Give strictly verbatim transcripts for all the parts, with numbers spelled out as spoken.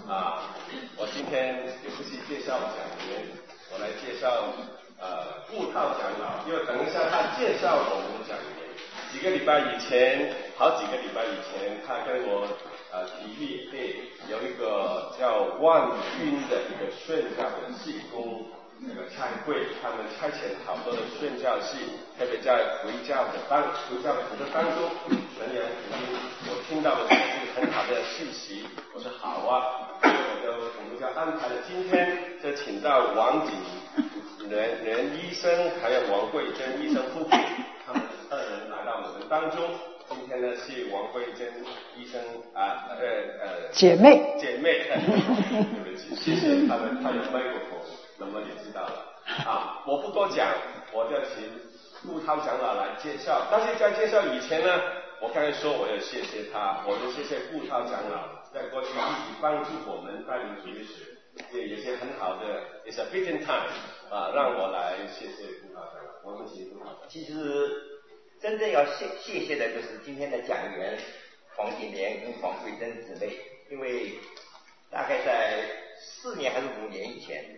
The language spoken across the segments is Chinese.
啊，我今天也不是介绍讲员，我来介绍呃布道长老，因为等一下他介绍我们讲员。几个礼拜以前，好几个礼拜以前，他跟我呃提议，对，有一个叫万军的一个宣教的事工。这个差会，他们差遣好多的宣教士，特别在回教的当回教徒的当中传扬福音。我听到的是很好的信息，我说好啊，我就我们就安排了今天就请到王景仁仁医生，还有王慧珍医生夫妇，他们二人来到我们当中。今天呢是王慧珍医生啊呃呃姐妹姐妹，对不起，谢谢他们，他有麦克风。那么你知道了啊！我不多讲，我就请顾涛长老来介绍。但是在介绍以前呢，我刚才说我要谢谢他，我就谢谢顾涛长老在过去一直帮助我们带领主日学，也有些很好的，也是 fitting time 啊，让我来谢谢顾涛长老。我们请顾涛长老。 其实真正要谢谢谢的就是今天的讲员黄景莲跟黄慧珍姊妹，因为大概在四年还是五年以前。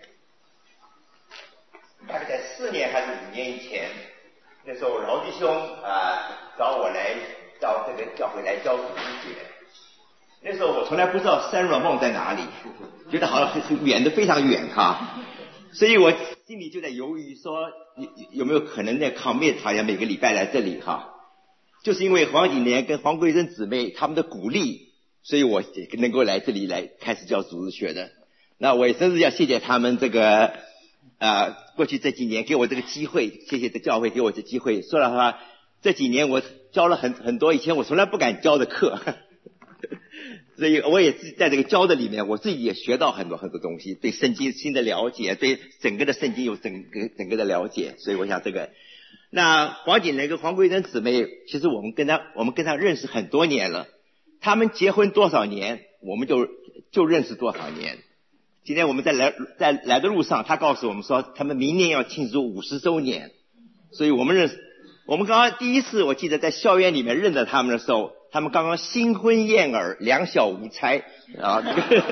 大概在四年还是五年以前，那时候饶弟兄啊、呃、找我来到这个教会来教主日学。那时候我从来不知道三软梦在哪里，觉得好像很远的非常远哈，所以我心里就在犹豫说有有没有可能在抗灭好像每个礼拜来这里哈，就是因为黄景莲跟黄桂珍姊妹他们的鼓励，所以我能够来这里来开始教主日学的。那我也真是要谢谢他们这个。呃，过去这几年给我这个机会，谢谢这教会给我这机会。说了话，这几年我教了很很多以前我从来不敢教的课，呵呵，所以我也自在这个教的里面，我自己也学到很多很多东西，对圣经新的了解，对整个的圣经有整个整个的了解。所以我想这个，那黄景莲跟黄桂珍姊妹，其实我们跟他我们跟他认识很多年了，他们结婚多少年，我们就就认识多少年。今天我们在来在来的路上，他告诉我们说，他们明年要庆祝五十周年，所以我们认识。我们刚刚第一次，我记得在校园里面认得他们的时候，他们刚刚新婚燕尔，两小无猜啊。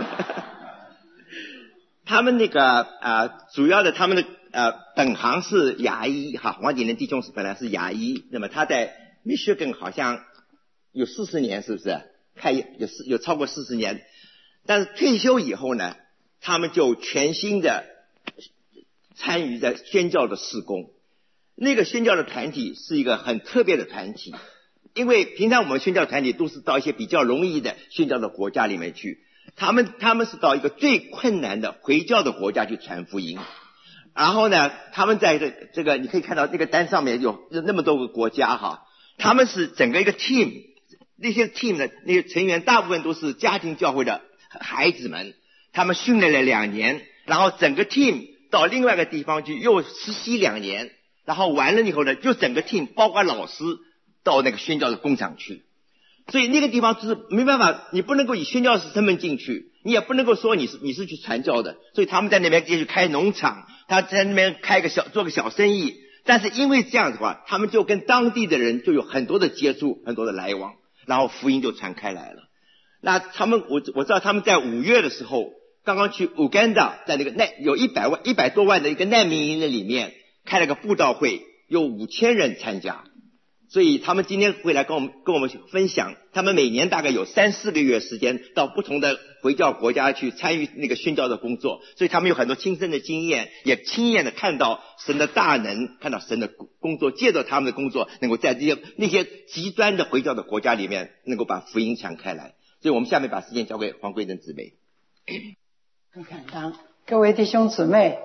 他们那个啊、呃，主要的他们的呃本行是牙医哈，黄景莲弟兄是本来是牙医，那么他在密歇根好像有四十年，是不是？开有四有超过四十年，但是退休以后呢？他们就全心的参与在宣教的事工。那个宣教的团体是一个很特别的团体，因为平常我们宣教团体都是到一些比较容易的宣教的国家里面去，他们他们是到一个最困难的回教的国家去传福音。然后呢，他们在这这个你可以看到这个单上面有有那么多个国家哈，他们是整个一个 team， 那些 team 的那些成员大部分都是家庭教会的孩子们。他们训练了两年，然后整个 team 到另外一个地方去又实习两年，然后完了以后呢，就整个 team 包括老师到那个宣教的工厂去。所以那个地方就是没办法，你不能够以宣教士身份进去，你也不能够说你是你是去传教的。所以他们在那边也许开农场，他在那边开个小做个小生意，但是因为这样的话，他们就跟当地的人就有很多的接触，很多的来往，然后福音就传开来了。那他们我我知道他们在五月的时候。刚刚去乌干达，在那个难有一百万一百多万的一个难民营的里面开了个布道会，有五千人参加，所以他们今天会来跟我们跟我们分享，他们每年大概有三四个月时间到不同的回教国家去参与那个宣教的工作，所以他们有很多亲身的经验，也亲眼的看到神的大能，看到神的工作，借着他们的工作，能够在这些那些极端的回教的国家里面，能够把福音传开来。所以我们下面把时间交给黄桂珍姊妹。 很感恩，各位弟兄姊妹，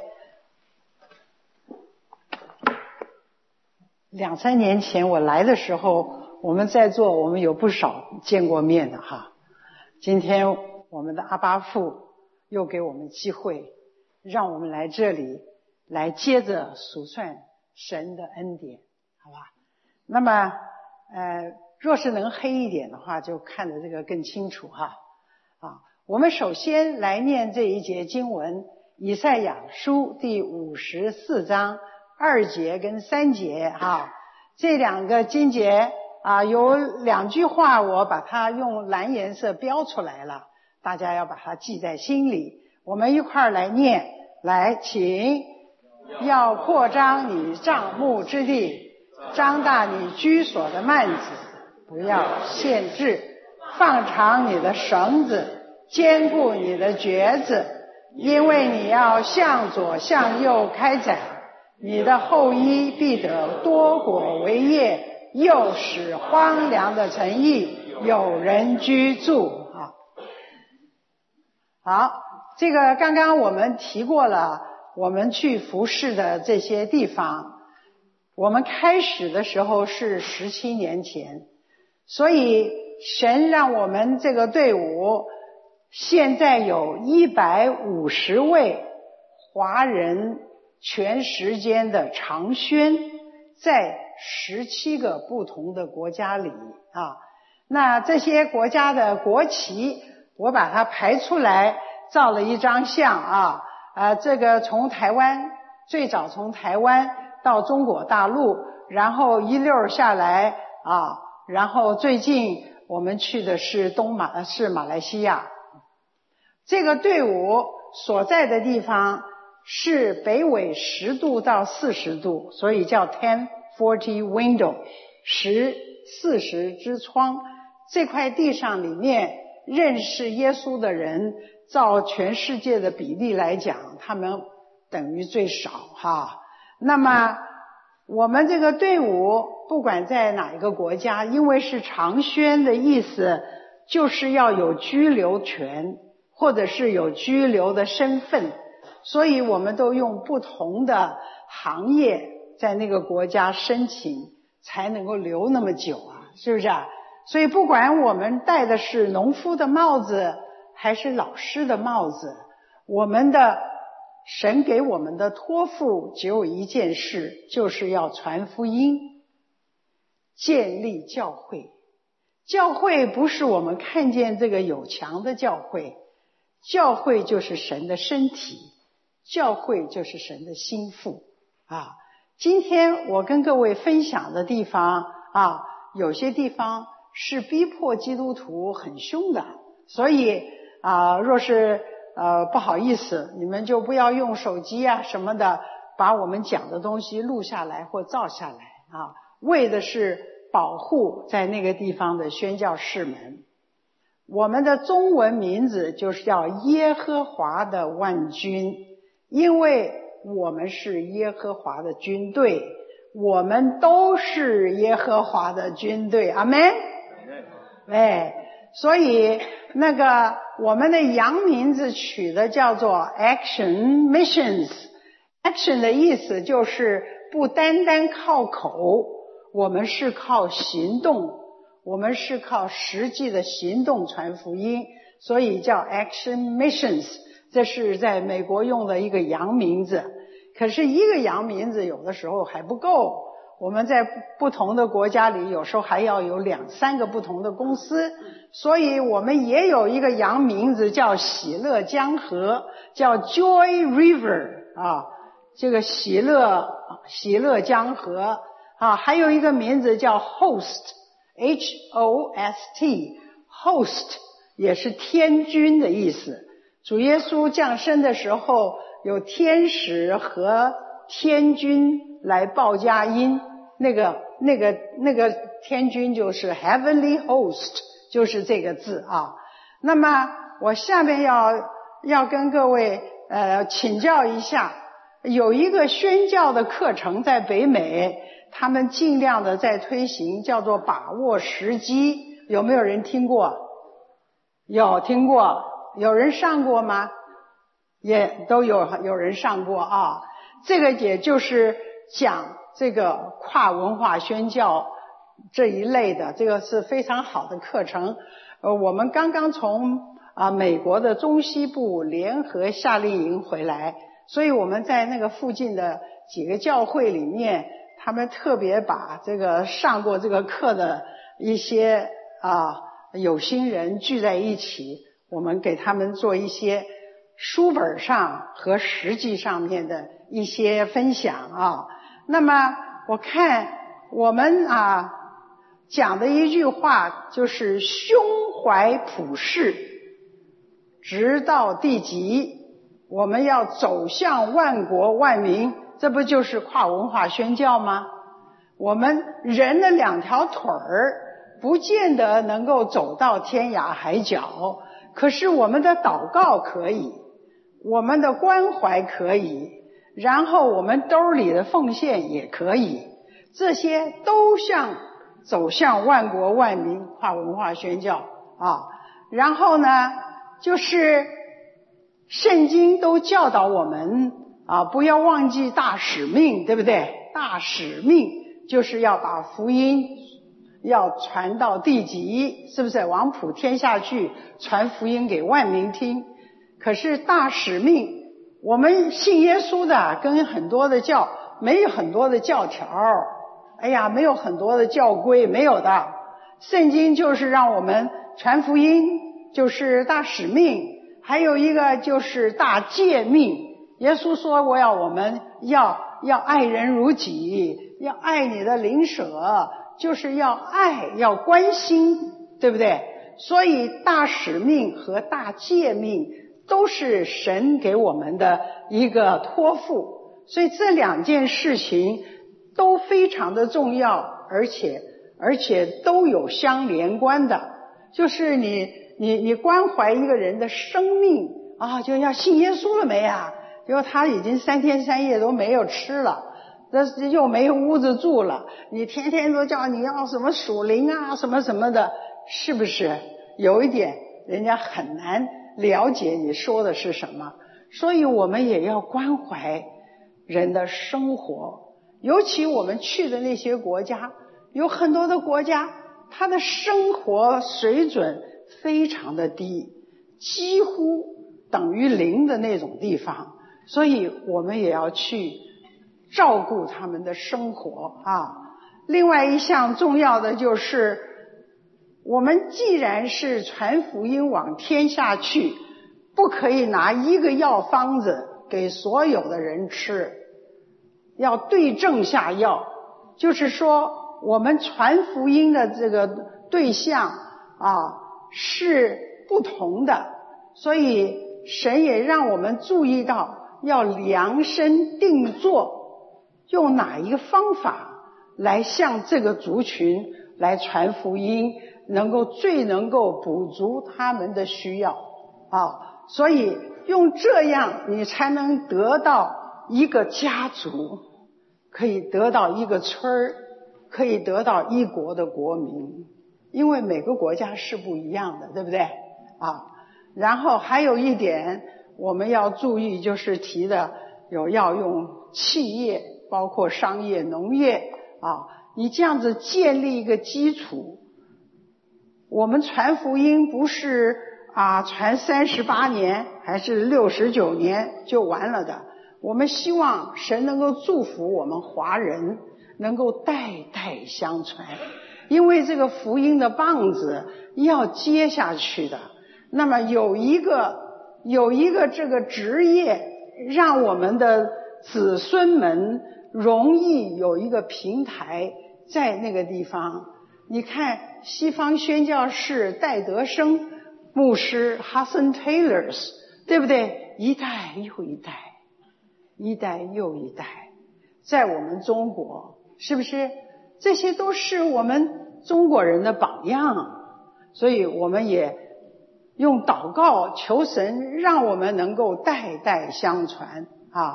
两三年前我来的时候，我们在座我们有不少见过面的哈。今天我们的阿爸父又给我们机会，让我们来这里来接着数算神的恩典，好吧？那么呃，若是能黑一点的话，就看得这个更清楚哈。啊，我们首先来念这一节经文，以赛亚书第五十四章二节跟三节哈。这两个经节啊，有两句话我把它用蓝颜色标出来了。 大家要把它记在心里。我们一块儿来念，来，请。要扩张你帐幕之地，张大你居所的幔子，不要限制，放长你的绳子，坚固你的橛子，因为你要向左向右开展，你的后裔必得多果为业，又使荒凉的城邑有人居住。啊，好，这个刚刚我们提过了，我们去服侍的这些地方，我们开始的时候是十七年前，所以神让我们这个队伍现在有一百五十位华人全时间的长宣，在十七个不同的国家里啊。那这些国家的国旗我把它排出来，照了一张相啊。呃，这个从台湾，最早从台湾到中国大陆，然后一溜下来啊，然后最近我们去的是东马，是马来西亚。这个队伍所在的地方是北纬十度到四十度，所以叫 ten forty window， 十四十之窗。这块地上里面认识耶稣的人，照全世界的比例来讲，他们等于最少哈。那么我们这个队伍不管在哪一个国家，因为是长宣的意思，就是要有居留权或者是有居留的身份，所以我们都用不同的行业在那个国家申请，才能够留那么久啊，是不是啊？所以不管我们戴的是农夫的帽子还是老师的帽子，我们的神给我们的托付只有一件事，就是要传福音，建立教会。教会不是我们看见这个有墙的教会，教会就是神的身体，教会就是神的心腹啊。今天我跟各位分享的地方啊，有些地方是逼迫基督徒很凶的，所以啊，若是呃不好意思，你们就不要用手机啊什么的把我们讲的东西录下来或照下来啊，为的是保护在那个地方的宣教士们。我们的中文名字就是叫耶和华的万军，因为我们是耶和华的军队，我们都是耶和华的军队，阿们。哎，所以那个我们的洋名字取的叫做 Action Missions。 Action 的意思就是不单单靠口，我们是靠行动，我们是靠实际的行动传福音，所以叫 Action Missions。 这是在美国用的一个洋名字，可是一个洋名字有的时候还不够，我们在不同的国家里有时候还要有两三个不同的公司，所以我们也有一个洋名字叫喜乐江河，叫 Joy River 啊，这个喜乐喜乐江河啊，还有一个名字叫 Host H O S T Host 也是天军的意思。主耶稣降生的时候，有天使和天军来报佳音，那个那个那个天军就是 Heavenly Host， 就是这个字啊。那么我下面要要跟各位呃请教一下，有一个宣教的课程在北美，他们尽量的在推行，叫做把握时机，有没有人听过？有听过？有人上过吗？也都有有人上过啊。这个也就是讲这个跨文化宣教这一类的，这个是非常好的课程。呃，我们刚刚从啊美国的中西部联合夏令营回来，所以我们在那个附近的几个教会里面，他们特别把这个上过这个课的一些啊有心人聚在一起，我们给他们做一些书本上和实际上面的一些分享啊。那么我看我们啊讲的一句话就是胸怀普世， 直到地极，我们要走向万国万民，这不就是跨文化宣教吗？我们人的两条腿儿不见得能够走到天涯海角，可是我们的祷告可以，我们的关怀可以，然后我们兜里的奉献也可以，这些都像走向万国万民跨文化宣教啊。然后呢，就是圣经都教导我们啊，不要忘记大使命，对不对？大使命就是要把福音要传到地极，是不是？往普天下去，传福音给万民听。可是大使命，我们信耶稣的跟很多的教没有很多的教条，哎呀，没有很多的教规，没有的。圣经就是让我们传福音，就是大使命，还有一个就是大诫命。耶稣说我要我们要要爱人如己，要爱你的邻舍，就是要爱，要关心，对不对？所以大使命和大诫命都是神给我们的一个托付，所以这两件事情都非常的重要，而且而且都有相连贯的。就是你你你关怀一个人的生命啊，就要信耶稣了没啊？结果他已经三天三夜都没有吃了，这又没屋子住了，你天天都叫你要什么属灵啊什么什么的，是不是有一点人家很难了解你说的是什么？所以我们也要关怀人的生活，尤其我们去的那些国家，有很多的国家他的生活水准非常的低，几乎等于零的那种地方，所以我们也要去照顾他们的生活啊。另外一项重要的就是，我们既然是传福音往天下去，不可以拿一个药方子给所有的人吃，要对症下药。就是说我们传福音的这个对象啊是不同的，所以神也让我们注意到要量身定做，用哪一个方法来向这个族群来传福音，能够最能够补足他们的需要啊。所以用这样你才能得到一个家族，可以得到一个村儿，可以得到一国的国民，因为每个国家是不一样的，对不对啊？然后还有一点我们要注意，就是提的有要用企业，包括商业、农业啊，你这样子建立一个基础。我们传福音不是啊传三十八年还是六十九年就完了的，我们希望神能够祝福我们华人能够代代相传，因为这个福音的棒子要接下去的。那么有一个有一个这个职业，让我们的子孙们容易有一个平台在那个地方。你看西方宣教士戴德生牧师 Hudson Taylors， 对不对？一代又一代，一代又一代，在我们中国，是不是？这些都是我们中国人的榜样。所以我们也用祷告求神，让我们能够代代相传啊。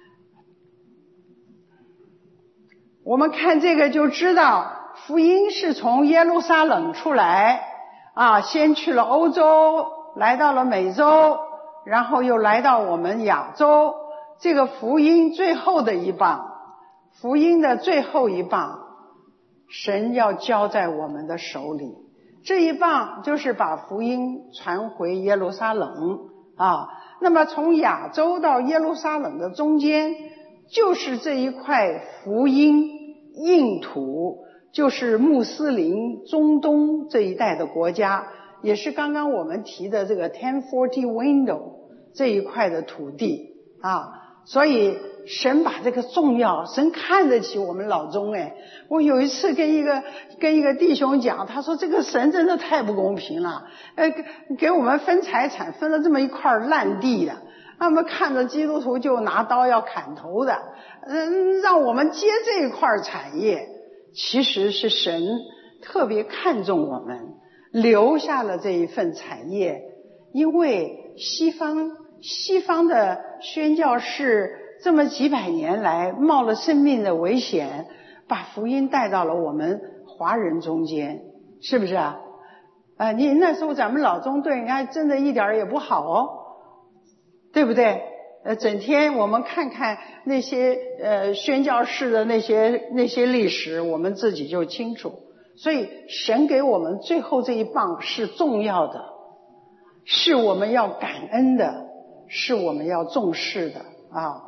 我们看这个就知道，福音是从耶路撒冷出来啊，先去了欧洲，来到了美洲，然后又来到我们亚洲。这个福音最后的一棒，福音的最后一棒，神要交在我们的手里。这一棒就是把福音传回耶路撒冷啊。那么从亚洲到耶路撒冷的中间，就是这一块福音硬土，就是穆斯林中东这一带的国家，也是刚刚我们提的这个 ten forty window 这一块的土地啊。 所以神把这个重要，神看得起我们老中哎。我有一次跟一个跟一个弟兄讲，他说这个神真的太不公平了，呃，给给我们分财产分了这么一块烂地的，那么看着基督徒就拿刀要砍头的，嗯，让我们接这一块产业，其实是神特别看重我们，留下了这一份产业，因为西方西方的宣教士这么几百年来冒了生命的危险，把福音带到了我们华人中间，是不是啊？啊，你那时候咱们老中队，你看真的一点也不好哦，对不对？呃，整天我们看看那些呃宣教士的那些那些历史，我们自己就清楚。所以神给我们最后这一棒是重要的，是我们要感恩的，是我们要重视的啊。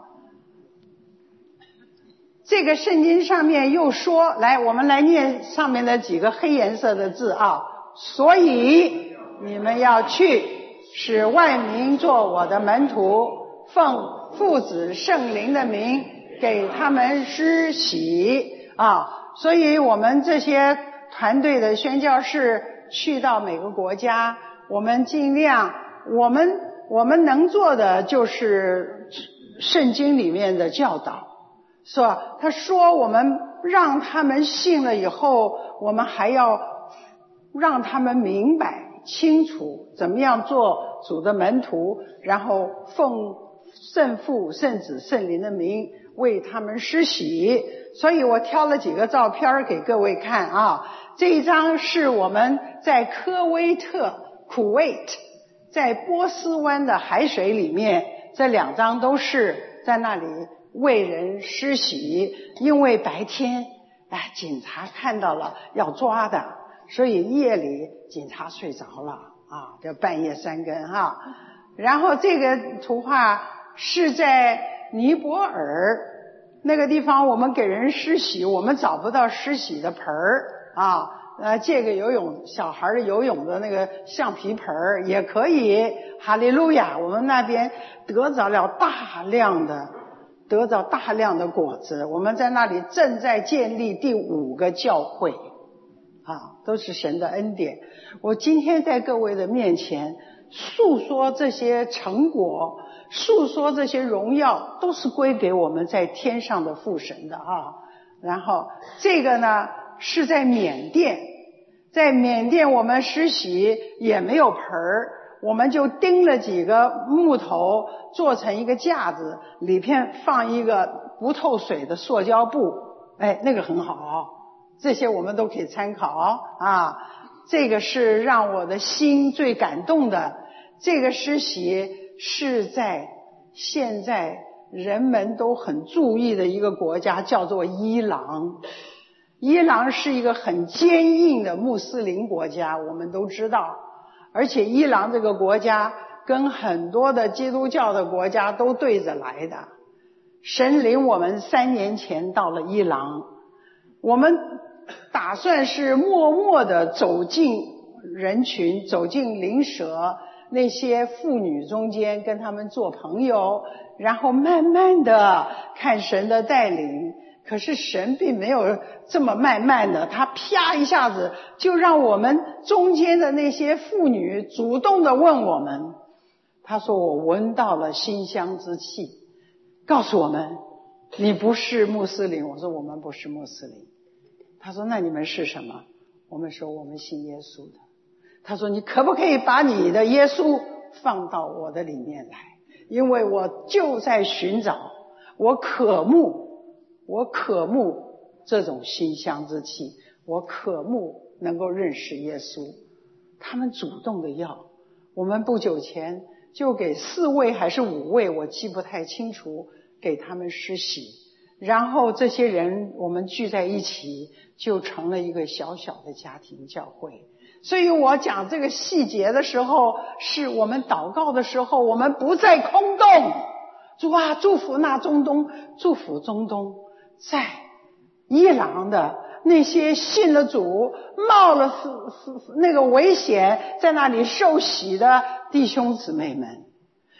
这个圣经上面又说，来，我们来念上面的几个黑颜色的字啊。所以你们要去，使万民做我的门徒，奉父子圣灵的名给他们施洗啊。所以我们这些团队的宣教士去到每个国家，我们尽量，我们我们能做的就是圣经里面的教导，是吧？他说我们让他们信了以后，我们还要让他们明白清楚怎么样做主的门徒，然后奉圣父圣子圣灵的名为他们施洗。所以我挑了几个照片给各位看啊。这一张是我们在科威特 Kuwait 在波斯湾的海水里面，这两张都是在那里为人施洗，因为白天哎警察看到了要抓的，所以夜里警察睡着了啊，这半夜三更哈。然后这个图画是在尼泊尔那个地方，我们给人施洗，我们找不到施洗的盆儿啊，呃，借个游泳小孩的游泳的那个橡皮盆儿也可以。哈利路亚，我们那边得着了大量的得着大量的果子，我们在那里正在建立第五个教会啊，都是神的恩典。我今天在各位的面前诉说这些成果，诉说这些荣耀，都是归给我们在天上的父神的啊。然后这个呢是在缅甸，在缅甸我们施洗也没有盆儿，我们就钉了几个木头做成一个架子，里边放一个不透水的塑胶布，哎，那个很好，这些我们都可以参考啊。这个是让我的心最感动的，这个施洗是在现在人们都很注意的一个国家，叫做伊朗。伊朗是一个很坚硬的穆斯林国家，我们都知道，而且伊朗这个国家跟很多的基督教的国家都对着来的。神领我们三年前到了伊朗，我们打算是默默地走进人群，走进邻舍那些妇女中间，跟他们做朋友，然后慢慢的看神的带领。可是神并没有这么慢慢的，他啪一下子就让我们中间的那些妇女主动的问我们，他说我闻到了馨香之气，告诉我们你不是穆斯林。我说我们不是穆斯林。他说那你们是什么？我们说我们信耶稣的。他说你可不可以把你的耶稣放到我的里面来，因为我就在寻找，我渴慕我渴慕这种馨香之气，我渴慕能够认识耶稣。他们主动的要，我们不久前就给四位还是五位，我记不太清楚，给他们施洗，然后这些人我们聚在一起，就成了一个小小的家庭教会。所以我讲这个细节的时候，是我们祷告的时候，我们不再空洞。主啊，祝福那中东，祝福中东，在伊朗的那些信了主，冒了那个危险在那里受洗的弟兄姊妹们，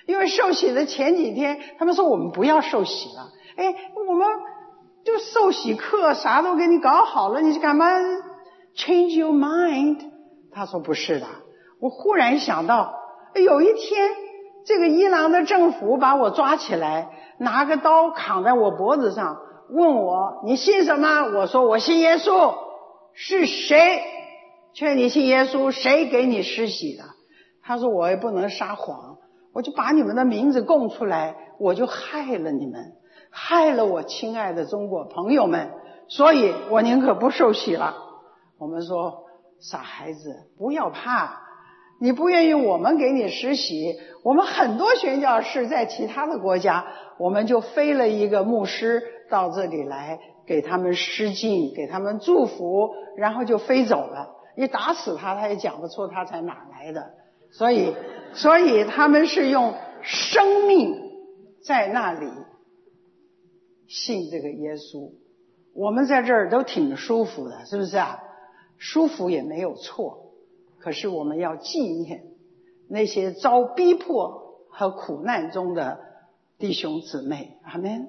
因为受洗的前几天，他们说我们不要受洗了。哎，我们就受洗课啥都给你搞好了，你干嘛 change your mind？ 他说不是的。我忽然想到，有一天这个伊朗的政府把我抓起来，拿个刀扛在我脖子上，问我你信什么？我说我信耶稣。是谁劝你信耶稣？谁给你施洗的？他说我也不能撒谎，我就把你们的名字供出来，我就害了你们，害了我亲爱的中国朋友们，所以我宁可不受洗了。我们说傻孩子，不要怕，你不愿意我们给你施洗，我们很多宣教士在其他的国家，我们就飞了一个牧师到这里来给他们施浸，给他们祝福，然后就飞走了。你打死他，他也讲不出他在哪来的。所以所以他们是用生命在那里信这个耶稣。我们在这儿都挺舒服的，是不是啊？舒服也没有错，可是我们要纪念那些遭逼迫和苦难中的弟兄姊妹。阿们。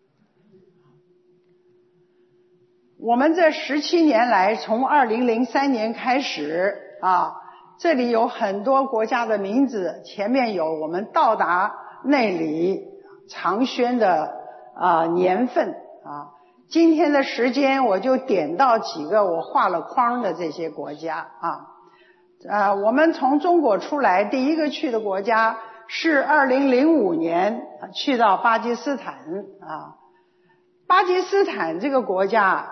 我们这十七年来，从二零零三年开始啊，这里有很多国家的名字，前面有我们到达那里长宣的啊年份啊。今天的时间我就点到几个我画了框的这些国家啊。呃，我们从中国出来，第一个去的国家是二零零五年去到巴基斯坦啊。巴基斯坦这个国家，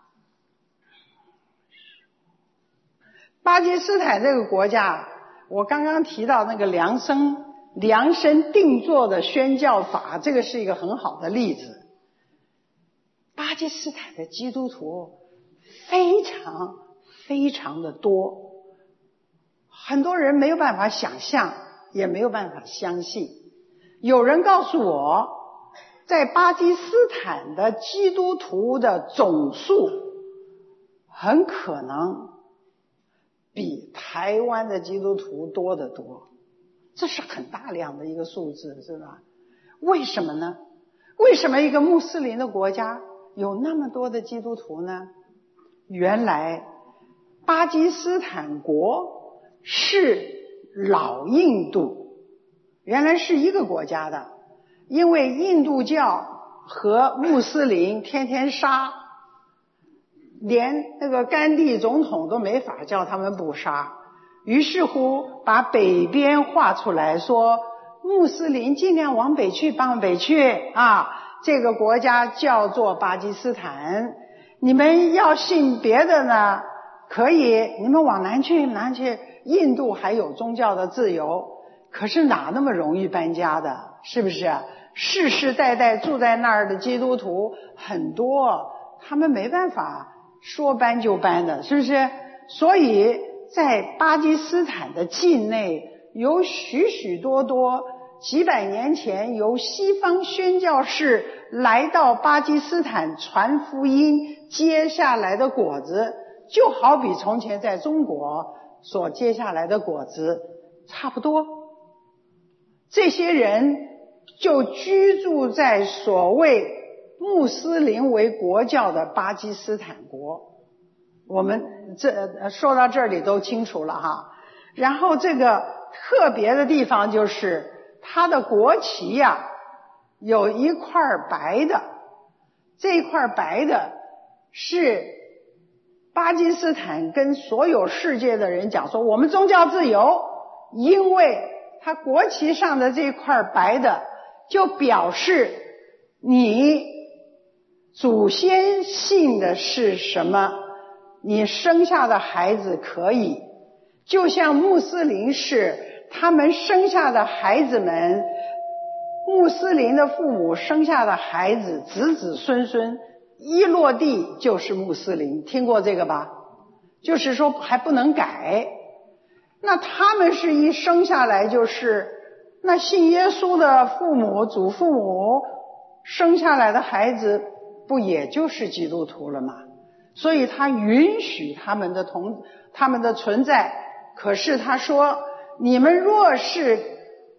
巴基斯坦这个国家，我刚刚提到那个量身量身定做的宣教法，这个是一个很好的例子。巴基斯坦的基督徒非常非常的多，很多人没有办法想象，也没有办法相信。有人告诉我，在巴基斯坦的基督徒的总数很可能比台湾的基督徒多得多，这是很大量的一个数字，是吧？为什么呢？为什么一个穆斯林的国家有那么多的基督徒呢？原来巴基斯坦国是老印度，原来是一个国家的，因为印度教和穆斯林天天杀，连那个甘地总统都没法叫他们不杀，于是乎把北边划出来，说穆斯林尽量往北去，往北去啊，这个国家叫做巴基斯坦。你们要信别的呢，可以，你们往南去，南去。印度还有宗教的自由，可是哪那么容易搬家的，是不是？世世代代住在那儿的基督徒很多，他们没办法说搬就搬的，是不是？所以在巴基斯坦的境内有许许多多几百年前由西方宣教士来到巴基斯坦传福音接下来的果子，就好比从前在中国所接下来的果子差不多。这些人就居住在所谓穆斯林为国教的巴基斯坦国。我们这说到这里都清楚了哈。然后这个特别的地方就是它的国旗呀、啊，有一块白的，这一块白的是巴基斯坦跟所有世界的人讲说，我们宗教自由，因为它国旗上的这块白的就表示你祖先信的是什么，你生下的孩子可以，就像穆斯林是他们生下的孩子们，穆斯林的父母生下的孩子子子孙孙一落地就是穆斯林，听过这个吧？就是说还不能改。那他们是一生下来就是，那信耶稣的父母祖父母生下来的孩子不也就是基督徒了吗？所以他允许他们的同他们的存在。可是他说，你们若是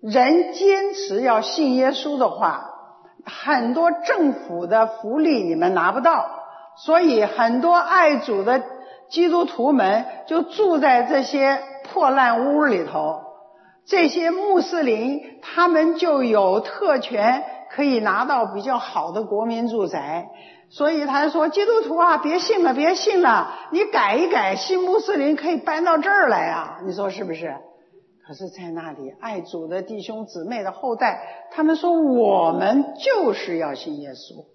人坚持要信耶稣的话，很多政府的福利你们拿不到，所以很多爱主的基督徒们就住在这些破烂屋里头，这些穆斯林他们就有特权可以拿到比较好的国民住宅。所以他说，基督徒啊，别信了别信了，你改一改，新穆斯林可以搬到这儿来啊，你说是不是？可是在那里爱主的弟兄姊妹的后代，他们说我们就是要信耶稣，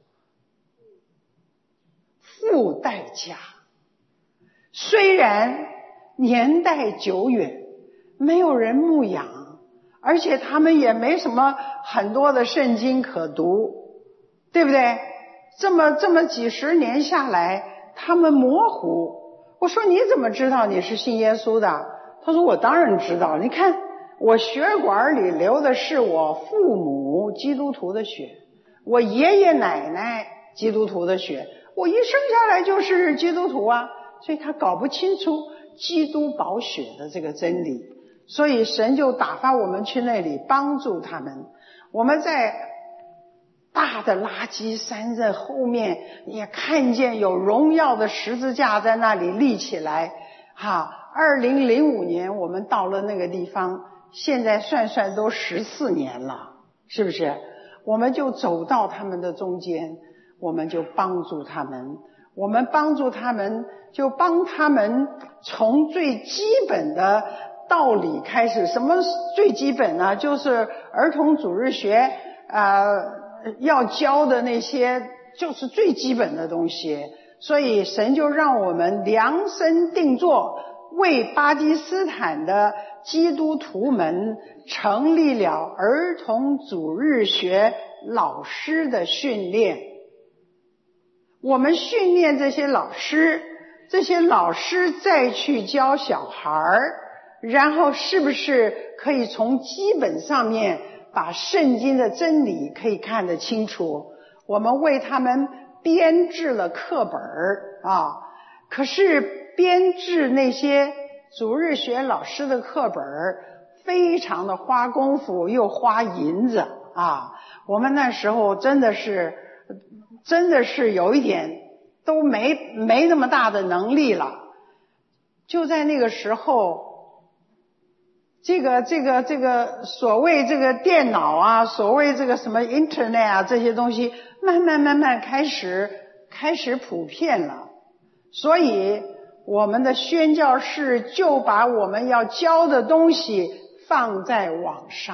付代价。虽然年代久远，没有人牧养，而且他们也没什么很多的圣经可读，对不对？这么这么几十年下来，他们模糊。我说你怎么知道你是信耶稣的？他说我当然知道，你看我血管里流的是我父母基督徒的血，我爷爷奶奶基督徒的血，我一生下来就是基督徒啊。所以他搞不清楚基督宝血的这个真理，所以神就打发我们去那里帮助他们。我们在大的垃圾山的后面也看见有荣耀的十字架在那里立起来。哈，二零零五年我们到了那个地方，现在算算都十四年了，是不是？我们就走到他们的中间，我们就帮助他们，我们帮助他们就帮他们从最基本的道理开始。什么最基本呢？就是儿童主日学呃要教的那些就是最基本的东西。所以神就让我们量身定做，为巴基斯坦的基督徒们成立了儿童主日学老师的训练。我们训练这些老师，这些老师再去教小孩，然后是不是可以从基本上面把圣经的真理可以看得清楚？我们为他们编制了课本啊，可是编制那些主日学老师的课本非常的花功夫又花银子啊。我们那时候真的是真的是有一点都没没那么大的能力了。就在那个时候，这个这个这个所谓这个电脑啊，所谓这个什么 internet 啊，这些东西慢慢慢慢开始开始普遍了。所以我们的宣教士就把我们要教的东西放在网上，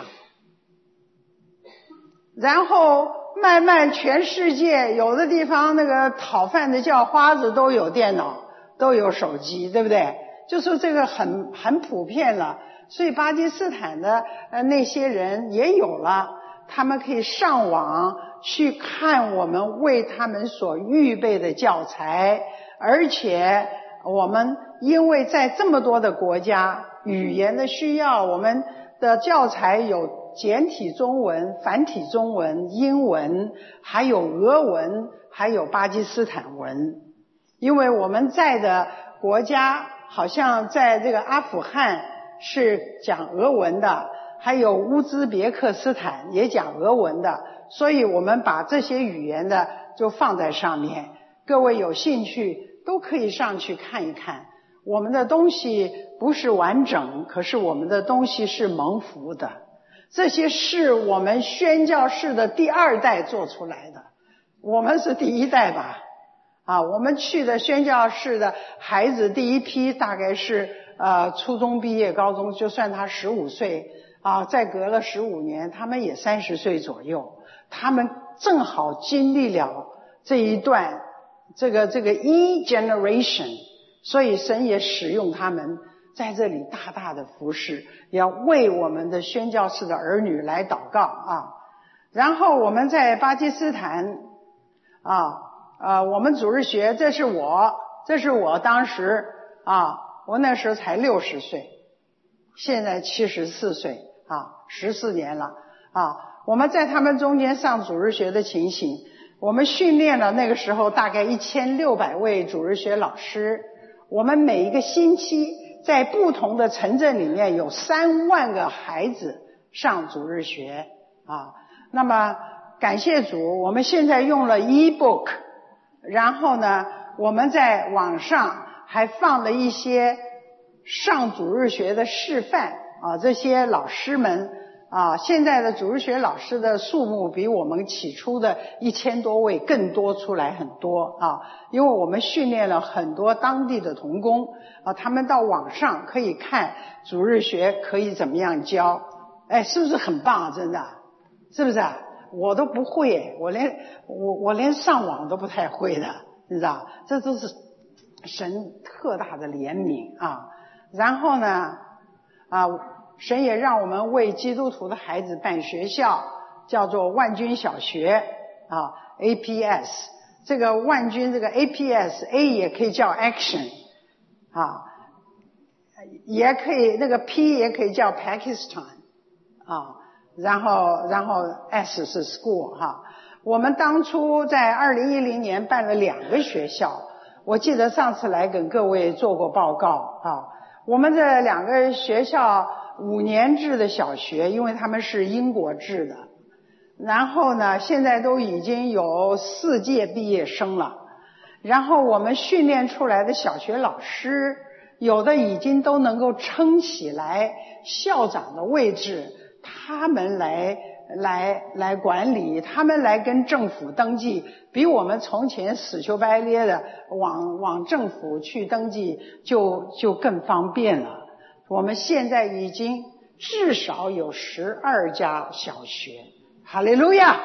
然后慢慢全世界有的地方那个讨饭的叫花子都有电脑，都有手机，对不对？就是这个很很普遍了。所以巴基斯坦的呃那些人也有了，他们可以上网去看我们为他们所预备的教材。而且我们因为在这么多的国家，语言的需要，我们的教材有简体中文、繁体中文、英文，还有俄文，还有巴基斯坦文。因为我们在的国家好像在这个阿富汗是讲俄文的，还有乌兹别克斯坦也讲俄文的，所以我们把这些语言的就放在上面。各位有兴趣都可以上去看一看。我们的东西不是完整，可是我们的东西是蒙福的。这些是我们宣教士的第二代做出来的，我们是第一代吧？啊，我们去的宣教士的孩子第一批大概是呃初中毕业，高中就算他十五岁啊，再隔了十五年，他们也三十岁左右，他们正好经历了这一段这个这个 E generation， 所以神也使用他们在这里大大的服侍，也要为我们的宣教士的儿女来祷告啊。然后我们在巴基斯坦啊呃我们主日学，这是我这是我当时啊，我那时候才六十岁，现在七十四岁啊，十四年了啊。我们在他们中间上主日学的情形，我们训练了那个时候大概一千六百位主日学老师，我们每一个星期在不同的城镇里面有三万个孩子上主日学啊。那么感谢主，我们现在用了 e-book， 然后呢，我们在网上还放了一些上主日学的示范啊，这些老师们啊，现在的主日学老师的数目比我们起初的一千多位更多出来很多啊，因为我们训练了很多当地的同工啊，他们到网上可以看主日学可以怎么样教，哎，是不是很棒啊？真的，是不是啊？我都不会，我连我我连上网都不太会的，你知道，这都是神特大的怜悯啊。然后呢，啊，神也让我们为基督徒的孩子办学校，叫做万军小学啊 A P S。 这个万军这个 A P S A 也可以叫 Action 啊，也可以那个 P 也可以叫 Pakistan 啊，然后然后 S 是 School 哈。我们当初在二零一零年办了两个学校，我记得上次来跟各位做过报告啊。我们这两个学校五年制的小学，因为他们是英国制的，然后呢现在都已经有四届毕业生了，然后我们训练出来的小学老师有的已经都能够撑起来校长的位置，他们来来来管理，他们来跟政府登记，比我们从前死求白咧的往往政府去登记就就更方便了。我们现在已经至少有十二家小学，哈利路亚！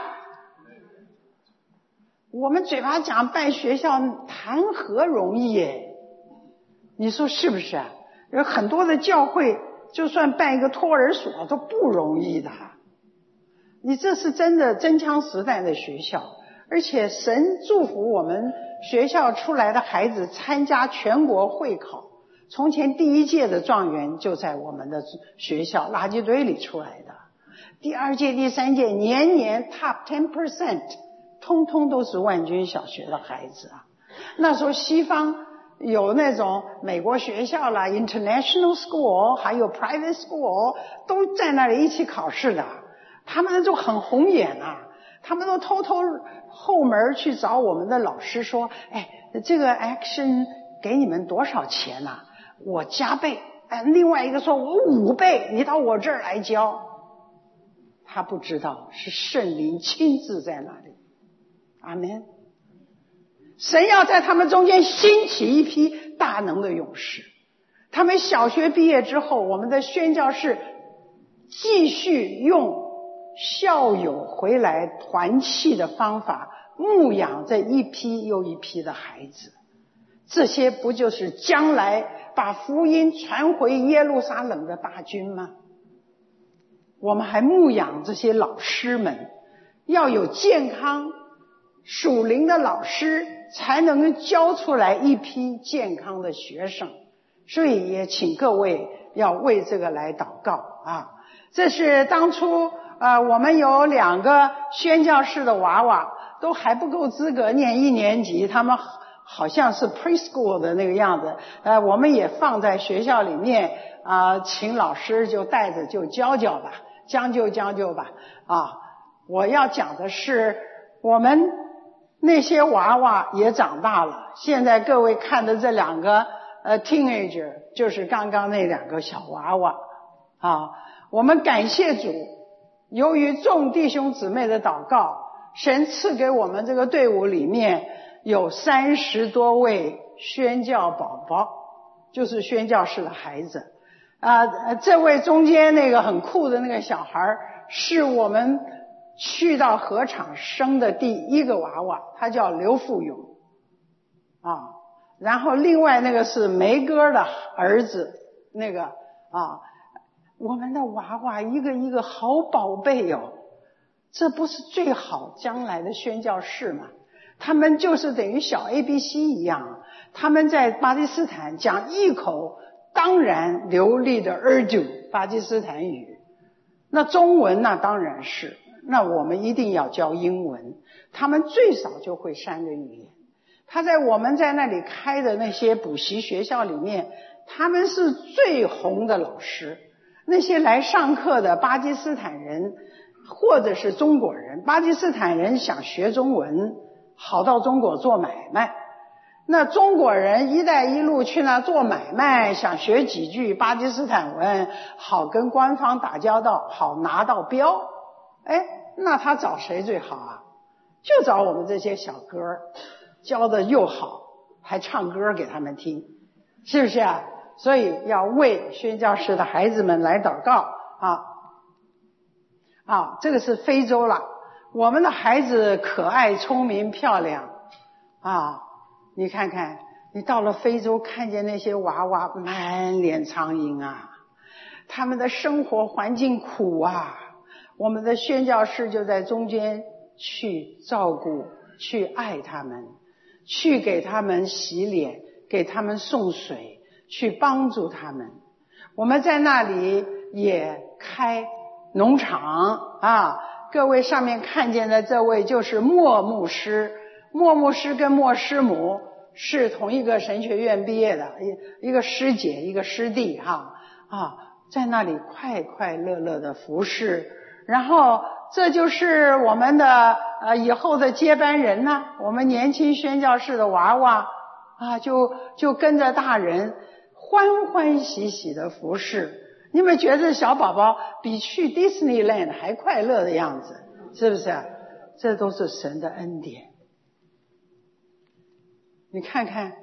我们嘴巴讲办学校谈何容易耶？你说是不是啊？有很多的教会就算办一个托儿所都不容易的。你这是真的真枪实弹的学校，而且神祝福我们学校出来的孩子参加全国会考，从前第一届的状元就在我们的学校垃圾堆里出来的，第二届第三届年年 top ten percent 通通都是万军小学的孩子啊。那时候西方有那种美国学校啦 international school 还有 private school 都在那里一起考试的，他们就很红眼啊，他们都偷偷后门去找我们的老师说，哎，这个 action 给你们多少钱啊？我加倍。哎，另外一个说我五倍，你到我这儿来教。他不知道是圣灵亲自在那里。阿们。神要在他们中间兴起一批大能的勇士，他们小学毕业之后，我们的宣教士继续用校友回来团契的方法牧养这一批又一批的孩子，这些不就是将来把福音传回耶路撒冷的大军吗？我们还牧养这些老师们，要有健康属灵的老师，才能教出来一批健康的学生。所以也请各位要为这个来祷告啊！这是当初啊、呃，我们有两个宣教士的娃娃都还不够资格念一年级，他们好像是 preschool 的那个样子，呃，我们也放在学校里面啊、呃，请老师就带着就教教吧，将就将就吧啊！我要讲的是，我们那些娃娃也长大了，现在各位看的这两个呃 teenager 就是刚刚那两个小娃娃啊！我们感谢主，由于众弟兄姊妹的祷告，神赐给我们这个队伍里面有三十多位宣教宝宝，就是宣教士的孩子啊。这位中间那个很酷的那个小孩是我们去到禾场生的第一个娃娃，他叫刘富勇啊。然后另外那个是梅哥的儿子，那个啊，我们的娃娃一个一个好宝贝哦，这不是最好将来的宣教士吗？他们就是等于小 A B C 一样，他们在巴基斯坦讲一口当然流利的 Urdu 巴基斯坦语，那中文那当然是，那我们一定要教英文，他们最少就会三个语言。他在我们在那里开的那些补习学校里面，他们是最红的老师那些来上课的巴基斯坦人或者是中国人，巴基斯坦人想学中文，好到中国做买卖，那中国人一带一路去那做买卖，想学几句巴基斯坦文，好跟官方打交道，好拿到标。哎，那他找谁最好啊？就找我们这些小哥，教的又好，还唱歌给他们听，是不是啊？所以要为宣教士的孩子们来祷告啊！啊，这个是非洲了。我们的孩子可爱、聪明、漂亮啊！你看看，你到了非洲，看见那些娃娃满脸苍蝇啊，他们的生活环境苦啊。我们的宣教士就在中间去照顾、去爱他们，去给他们洗脸，给他们送水，去帮助他们。我们在那里也开农场啊，各位上面看见的这位就是莫牧师，莫牧师跟莫师母是同一个神学院毕业的，一一个师姐，一个师弟哈啊，在那里快快乐乐的服侍。然后这就是我们的呃以后的接班人呢，我们年轻宣教士的娃娃啊，就就跟着大人欢欢喜喜的服侍。你们觉得小宝宝比去 Disneyland 还快乐的样子，是不是？这都是神的恩典。你看看，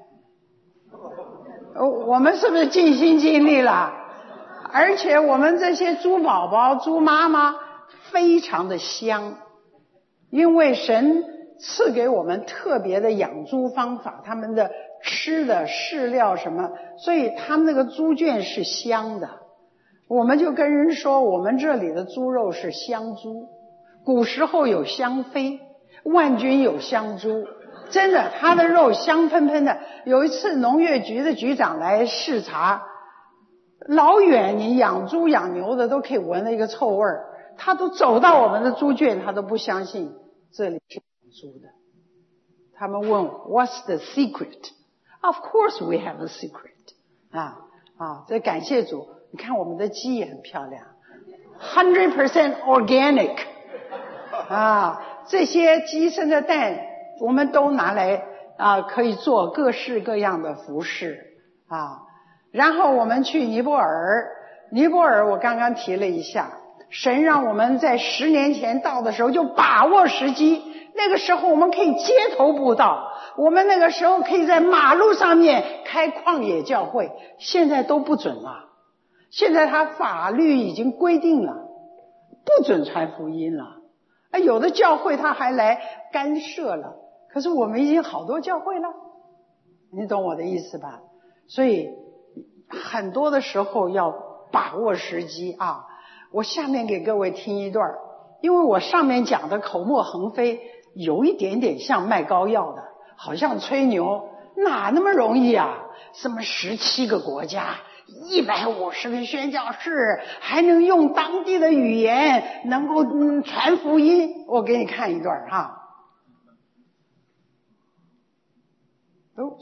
我们是不是尽心尽力了？而且我们这些猪宝宝、猪妈妈非常的香，因为神赐给我们特别的养猪方法，他们的吃的饲料什么，所以他们那个猪圈是香的。我们就跟人说，我们这里的猪肉是香猪。古时候有香妃，万军有香猪，真的，它的肉香喷喷的。有一次农业局的局长来视察，老远你养猪养牛的都可以闻到一个臭味儿，他都走到我们的猪圈，他都不相信这里是养猪的。他们问 What's the secret? Of course we have a secret. 啊啊，这感谢主，你看我们的鸡也很漂亮 one hundred percent organic 啊，这些鸡生的蛋我们都拿来啊，可以做各式各样的服饰啊。然后我们去尼泊尔，尼泊尔我刚刚提了一下，神让我们在十年前到的时候就把握时机，那个时候我们可以街头布道，我们那个时候可以在马路上面开旷野教会，现在都不准了。现在他法律已经规定了，不准传福音了。啊，有的教会他还来干涉了，可是我们已经好多教会了，你懂我的意思吧？所以很多的时候要把握时机啊。我下面给各位听一段，因为我上面讲的口沫横飞有一点点像卖膏药的，好像吹牛，哪那么容易啊？什么十七个国家一百五十个宣教士，还能用当地的语言能够、嗯、传福音。我给你看一段哈。Oops.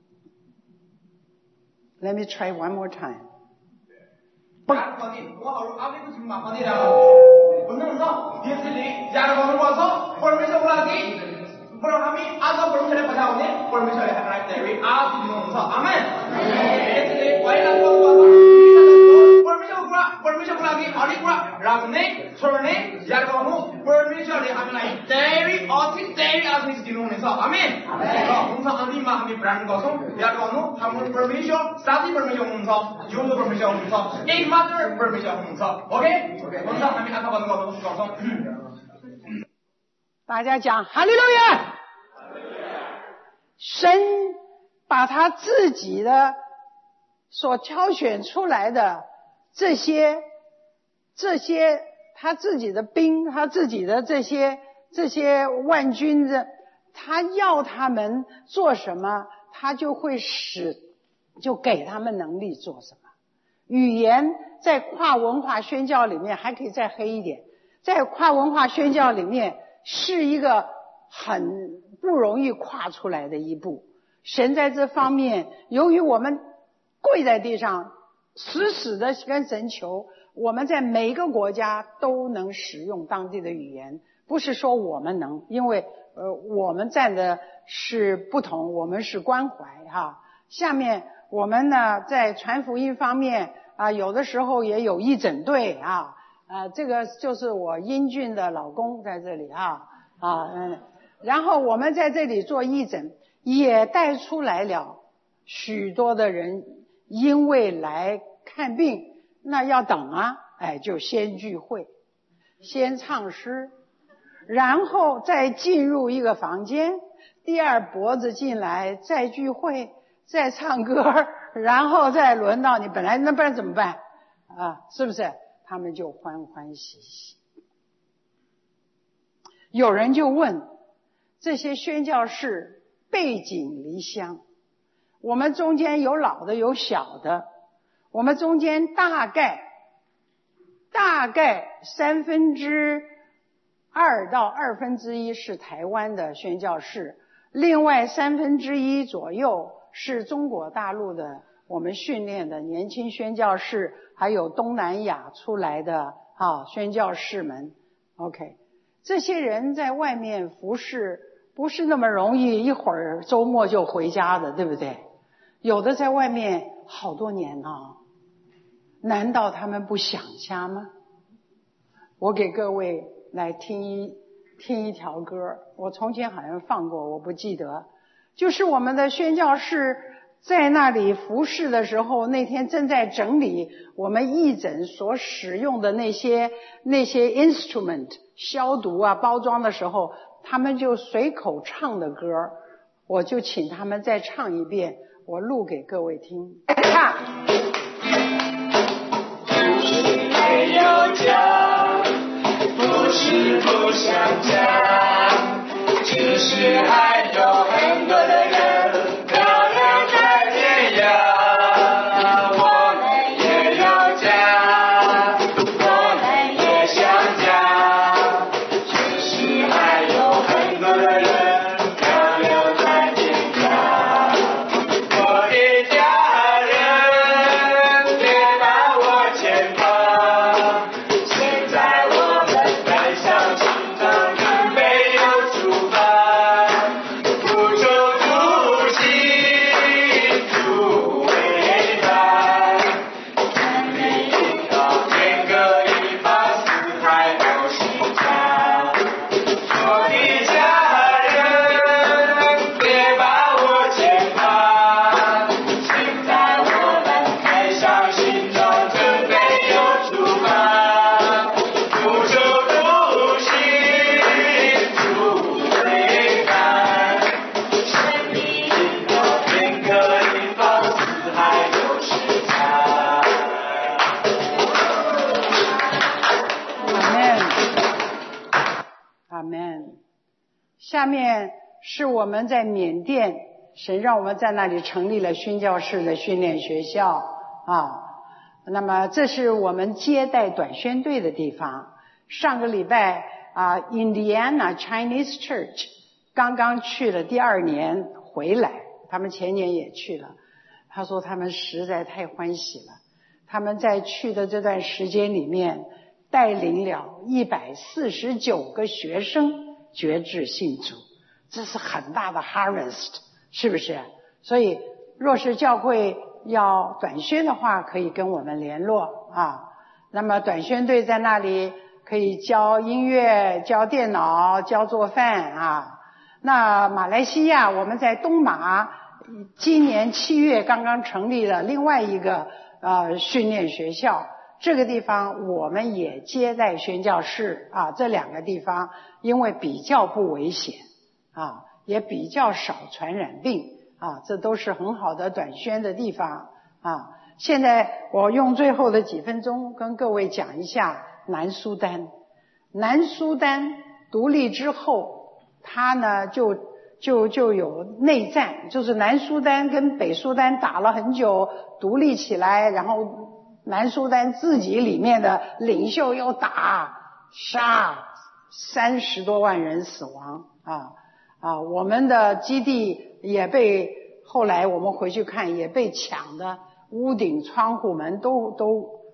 Let me try one more time. Kami atau permisalnya pada ini permisalnya akan dari api di nomor amin. Jadi wajah tuan permisal pula permisal pula lagi hari pula ramne sorne jar kamu permisal dia kami lain dari api dari api di nomor so amin. Kalau kita andi mah kami brand kosong jar kamu kamu permisal satu permisal umso jumlah permisal umso एक मात्र permisal umso oke kita kami akan bantu kosong. 大家讲哈利路亚！神把他自己的所挑选出来的这些这些他自己的兵，他自己的这些这些万军的，他要他们做什么，他就会使就给他们能力做什么。语言在跨文化宣教里面还可以再黑一点，在跨文化宣教里面是一个很不容易跨出来的一步。神在这方面，由于我们跪在地上死死的跟神求， 我们在每一个国家都能使用当地的语言，不是说我们能，因为呃我们站的是不同，我们是关怀哈。下面我们呢在传福音方面啊，有的时候也有义诊队啊，啊这个就是我英俊的老公在这里啊啊嗯，然后我们在这里做义诊，也带出来了许多的人，因为来看病。那要等啊，哎，就先聚会，先唱诗，然后再进入一个房间，第二脖子进来，再聚会，再唱歌，然后再轮到你，本来那不然怎么办啊？是不是？他们就欢欢喜喜。有人就问，这些宣教士背井离乡，我们中间有老的有小的，我们中间大概大概三分之二到二分之一是台湾的宣教士，另外三分之一左右是中国大陆的我们训练的年轻宣教士，还有东南亚出来的啊宣教士们。 OK， 这些人在外面服侍不是那么容易，一会儿周末就回家的，对不对？有的在外面好多年啊，难道他们不想家吗？我给各位来听一听一条歌，我从前好像放过，我不记得，就是我们的宣教士在那里服侍的时候，那天正在整理我们义诊所使用的那些那些 instrument 消毒啊包装的时候，他们就随口唱的歌，我就请他们再唱一遍，我录给各位听。唱。 没有家，不是不想家，只是还有很多的人漂流在天涯。我们也有家，我们也想家，只是还有很多的人漂流在天涯。我的家人，别把我牵挂，现在我们带上行装，准备要出发，不愁不行，不为难。南北云高，天各一方，四海都是家。我的家人，别把我牵挂，现在我们带上行装，准备要出发，不愁不行，不为难。山里云高，天各一方，四海都是家。 阿们。下面是我们在缅甸，神让我们在那里成立了宣教士的训练学校啊。那么这是我们接待短宣队的地方。上个礼拜啊 Indiana Chinese Church 刚刚去了第二年回来，他们前年也去了，他说他们实在太欢喜了，他们在去的这段时间里面带领了一百四十九个学生决志信主，这是很大的 harvest， 是不是？所以若是教会要短宣的话，可以跟我们联络啊。那么短宣队在那里可以教音乐、教电脑、教做饭啊。那马来西亚我们在东马今年七月刚刚成立了另外一个呃训练学校，这个地方我们也接待宣教士啊，这两个地方因为比较不危险啊，也比较少传染病啊，这都是很好的短宣的地方啊。现在我用最后的几分钟跟各位讲一下南苏丹。南苏丹独立之后，它呢就就就有内战，就是南苏丹跟北苏丹打了很久，独立起来，然后南苏丹自己里面的领袖又打杀，三十多万人死亡啊啊！我们的基地也被后来我们回去看也被抢的，屋顶、窗户门都都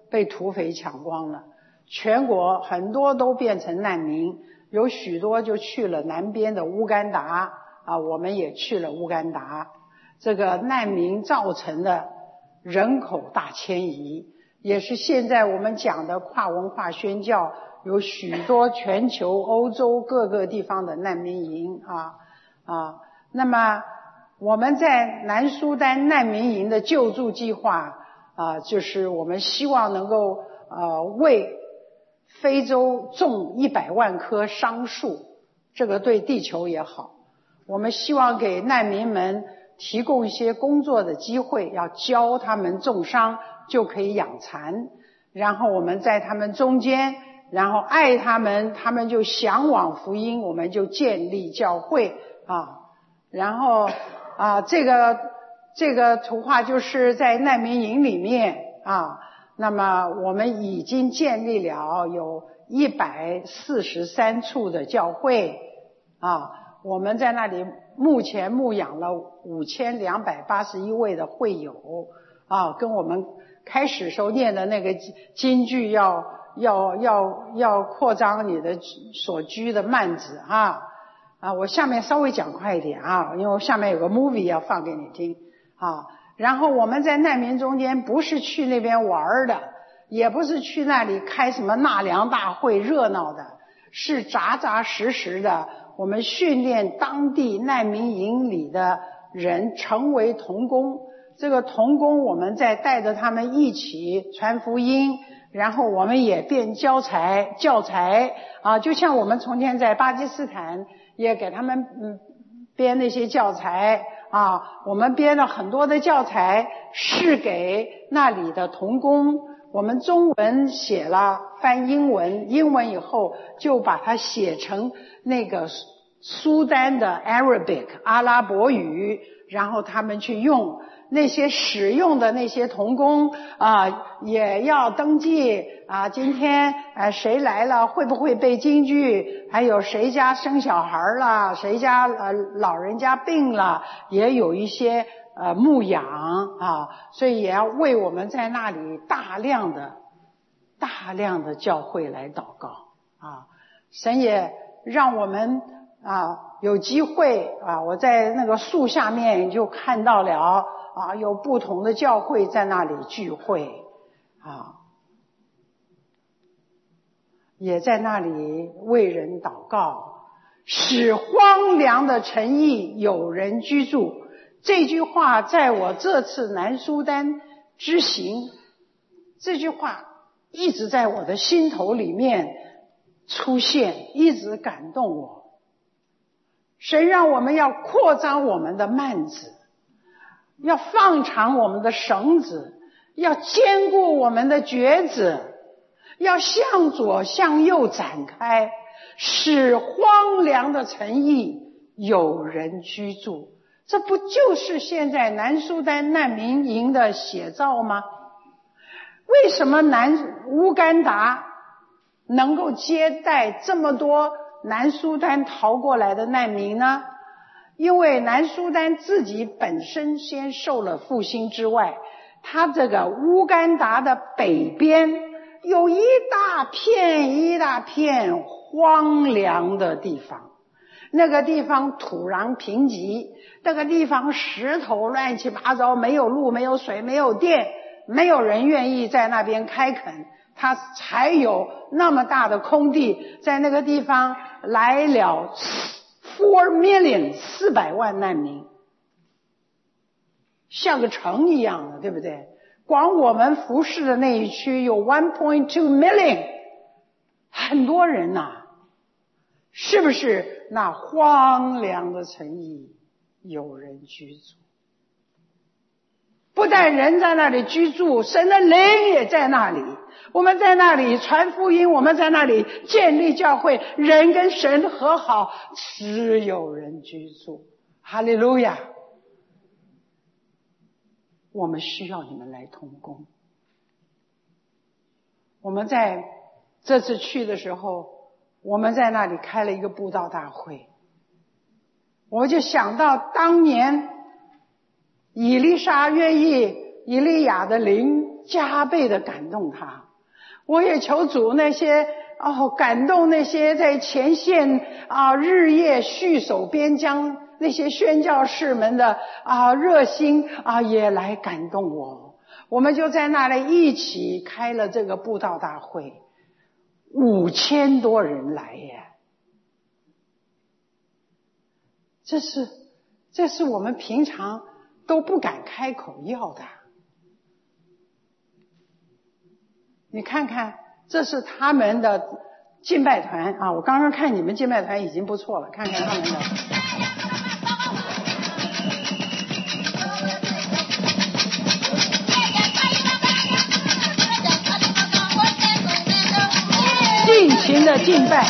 被土匪抢光了，全国很多都变成难民，有许多就去了南边的乌干达啊，我们也去了乌干达。这个难民造成的人口大迁移，也是现在我们讲的跨文化宣教，有许多全球欧洲各个地方的难民营啊啊。那么我们在南苏丹难民营的救助计划啊，就是我们希望能够呃为非洲种一百万棵桑树，这个对地球也好。我们希望给难民们提供一些工作的机会，要教他们种桑就可以养蚕，然后我们在他们中间，然后爱他们，他们就向往福音，我们就建立教会啊。然后啊，这个这个图画就是在难民营里面啊，那么我们已经建立了有一百四十三处的教会啊，我们在那里目前牧养了五千两百八十一位的会友啊，跟我们开始时候念的那个金句要要要要扩张你的所居的幔子啊啊！我下面稍微讲快一点啊，因为我下面有个 movie 要放给你听啊。然后我们在难民中间不是去那边玩的，也不是去那里开什么纳凉大会热闹的，是扎扎实实的。我们训练当地难民营里的人成为同工，这个同工我们再带着他们一起传福音，然后我们也编教材教材啊，就像我们从前在巴基斯坦也给他们嗯编那些教材啊，我们编了很多的教材是给那里的同工，我们中文写了翻英文，英文以后就把它写成那个苏丹的 Arabic 阿拉伯语，然后他们去用。那些使用的那些同工啊，也要登记啊。今天呃谁来了，会不会背京剧？还有谁家生小孩了，谁家呃老人家病了，也有一些呃牧养啊，所以也要为我们在那里大量的大量的教会来祷告啊。神也让我们啊有机会啊，我在那个树下面就看到了。啊，有不同的教会在那里聚会啊，也在那里为人祷告，使荒凉的城邑有人居住。这句话在我这次南苏丹之行，这句话一直在我的心头里面出现，一直感动我。神让我们要扩张我们的幔子，要放长我们的绳子，要坚固我们的橛子，要向左向右展开，使荒凉的城邑有人居住。这不就是现在南苏丹难民营的写照吗？为什么南乌干达能够接待这么多南苏丹逃过来的难民呢？因为南苏丹自己本身先受了复兴之外，它这个乌干达的北边有一大片一大片荒凉的地方，那个地方土壤贫瘠，那个地方石头乱七八糟，没有路没有水没有电，没有人愿意在那边开垦，它才有那么大的空地，在那个地方来了four million 四百万难民，像个城一样的，对不对？光我们服侍的那一区有 one point two million， 很多人呐、啊，是不是？那荒凉的城邑有人居住，不但人在那里居住，神的灵也在那里。我们在那里传福音，我们在那里建立教会，人跟神和好，只有人居住。哈利路亚！我们需要你们来同工。我们在这次去的时候，我们在那里开了一个布道大会，我就想到当年以利沙愿意以利亚的灵加倍的感动他。我也求主那些哦感动那些在前线啊日夜续守边疆那些宣教士们的啊热心啊也来感动我。我们就在那里一起开了这个布道大会，五千多人来耶！这是这是我们平常都不敢开口要的。你看看，这是他们的敬拜团啊！我刚刚看你们敬拜团已经不错了，看看他们的。尽情的敬拜。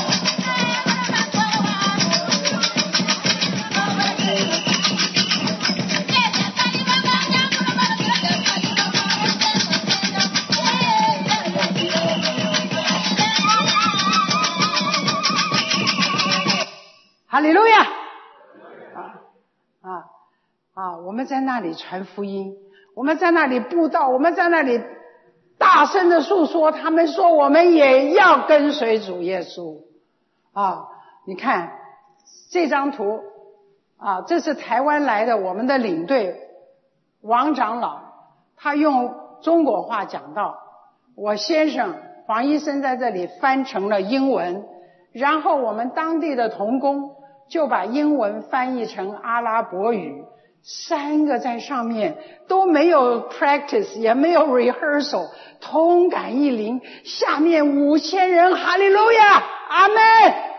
哈利路亚！啊啊啊！我们在那里传福音，我们在那里布道，我们在那里大声的诉说。他们说我们也要跟随主耶稣啊！你看这张图啊，这是台湾来的我们的领队王长老，他用中国话讲道，我先生黄医生在这里翻成了英文，然后我们当地的同工就把英文翻译成阿拉伯语，三个在上面都没有 practice 也没有 rehearsal， 同感一灵，下面五千人哈利路亚阿们，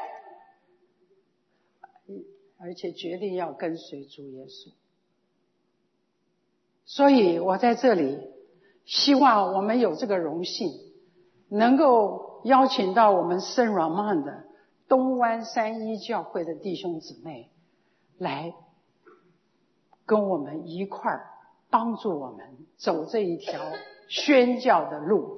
而且决定要跟随主耶稣。所以我在这里希望我们有这个荣幸能够邀请到我们圣若曼的东湾三一教会的弟兄姊妹来跟我们一块儿帮助我们走这一条宣教的路。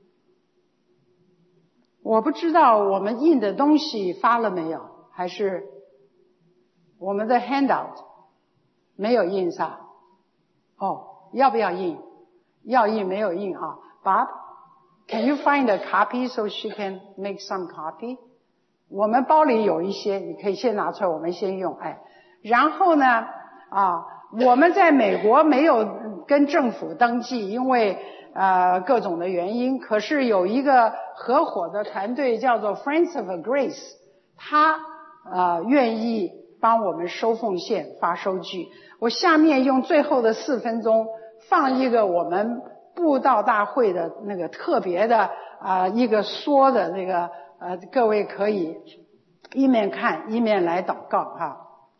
我不知道我们印的东西发了没有，还是我们的 handout 没有印上？哦，要不要印？要印没有印啊 Bob, can you find a copy so she can make some copy? 我们包里有一些，你可以先拿出来，我们先用。哎，然后呢啊，我们在美国没有跟政府登记，因为呃各种的原因，可是有一个合伙的团队叫做 Friends of Grace， 他呃愿意帮我们收奉献发收据。我下面用最后的四分钟放一个我们布道大会的那个特别的啊、呃、一个说的那个呃各位可以一面看一面来祷告哈。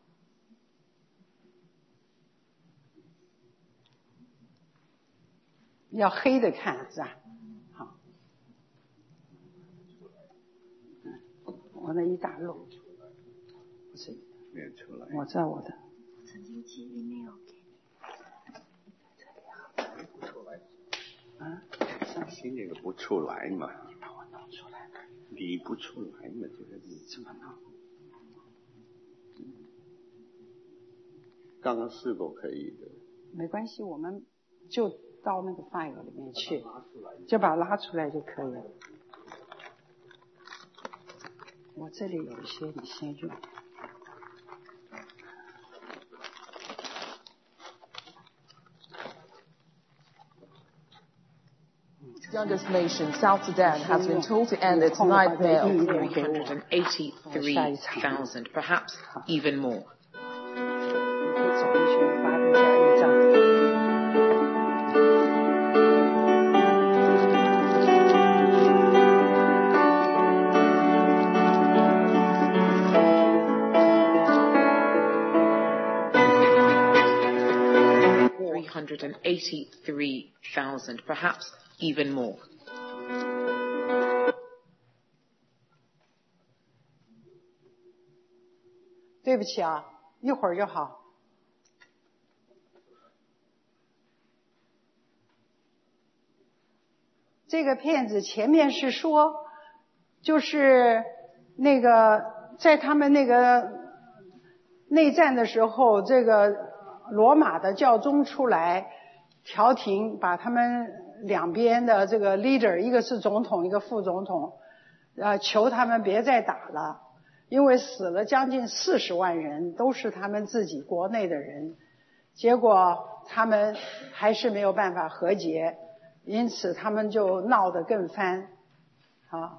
要黑的看是吧？好，我那一大摞，不是，我在我的。曾经寄 email 给你。啊？ 新那个不出来嘛？ 你把我弄出来。 理不出来嘛？这个你怎么弄？ 刚刚试过可以的。没关系，我们就到那个 file 里面去，就把它拉出来就可以了。我这里有一些，你先用。 Youngest nation, South Sudan, has been told to end its nightmare of three hundred eighty-three thousand, perhaps even more. three hundred eighty-three thousand, perhaps even more. 对不起啊，一会儿就好。这个片子前面是说，就是那个在他们那个内战的时候，这个罗马的教宗出来调停，把他们两边的这个 leader， 一个是总统，一个副总统，呃，求他们别再打了，因为死了将近四十万人，都是他们自己国内的人，结果他们还是没有办法和解，因此他们就闹得更翻。好，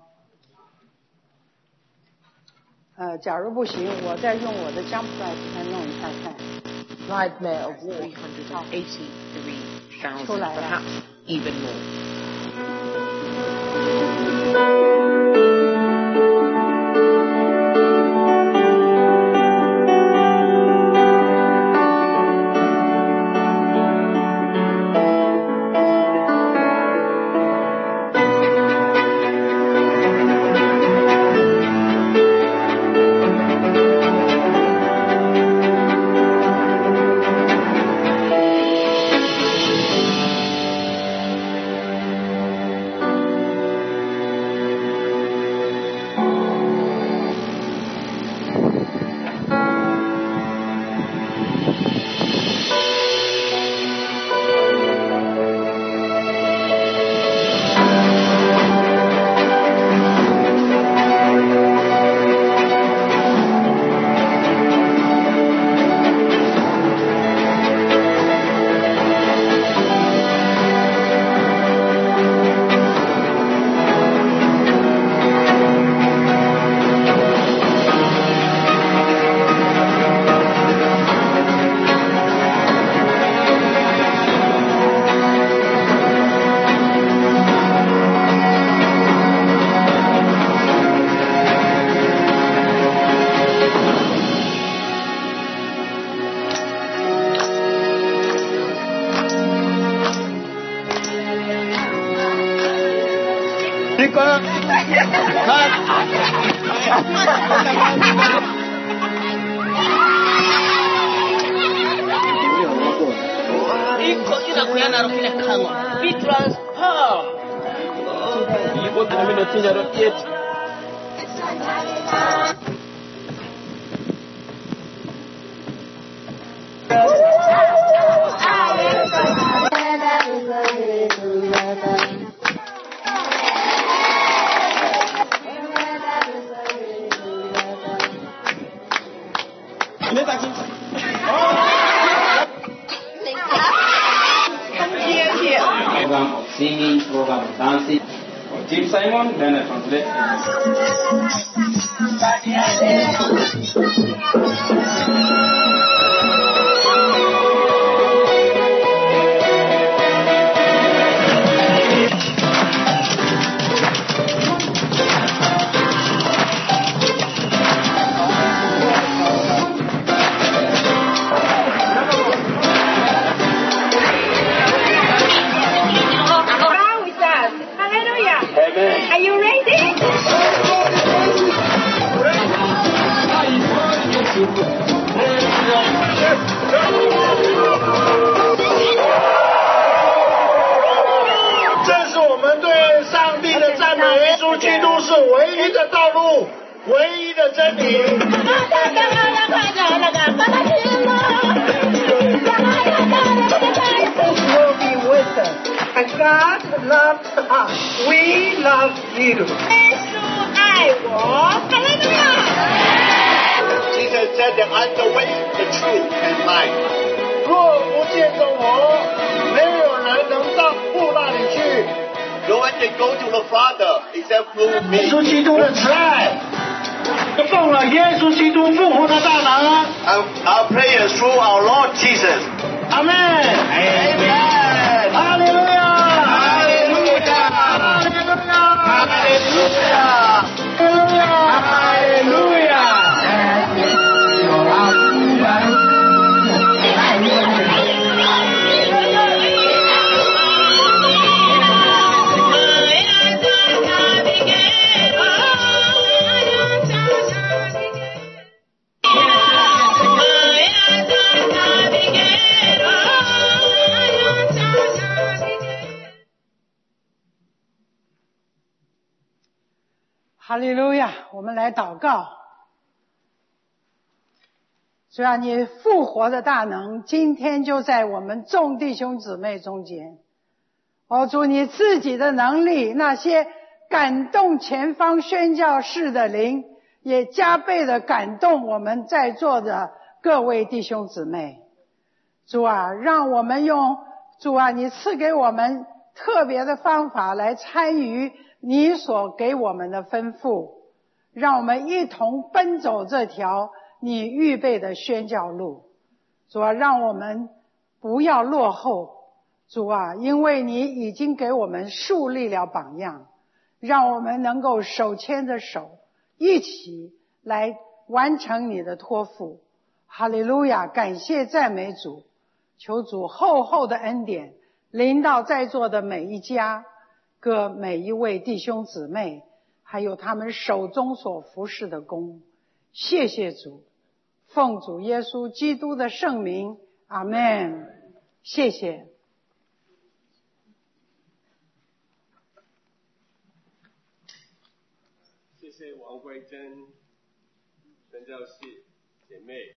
呃，假如不行，我再用我的 jump drive 再弄一下看。 Nightmare of war. three hundred eighty-three thousand, perhaps even more. 哈利路亚，我们来祷告。主啊，你复活的大能今天就在我们众弟兄姊妹中间， 哦，主你自己的能力，那些感动前方宣教士的灵，也加倍的感动我们在座的各位弟兄姊妹。主啊，让我们用主啊你赐给我们特别的方法来参与你所给我们的吩咐，让我们一同奔走这条你预备的宣教路。主啊，让我们不要落后。主啊，因为你已经给我们树立了榜样，让我们能够手牵着手一起来完成你的托付。哈利路亚，感谢赞美主，求主厚厚的恩典临到在座的每一家各每一位弟兄姊妹，还有他们手中所服侍的工。谢谢主，奉主耶稣基督的圣名，阿们。谢谢。 谢谢王慧珍宣教士姐妹。